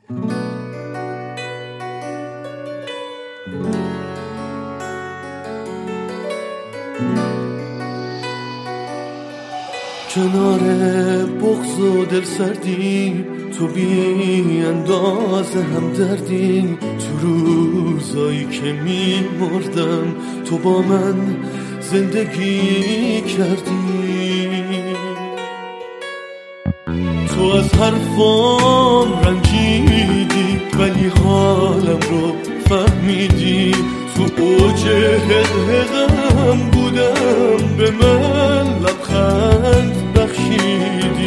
کنار بغض و دل سردی تو بی اندازه هم دردی، تو روزایی که می مردم تو با من زندگی کردی. تو از حرفام رنجیدی ولی حالم رو فهمیدی، تو اوج حقم بودم به من لبخند بخشیدی.